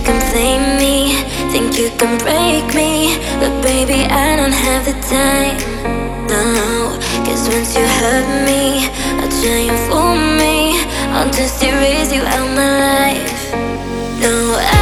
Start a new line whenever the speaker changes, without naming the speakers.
can blame me, think you can break me, but baby, I don't have the time. No, cause once you hurt me, I'll try and fool me, I'll just erase you out my life. No,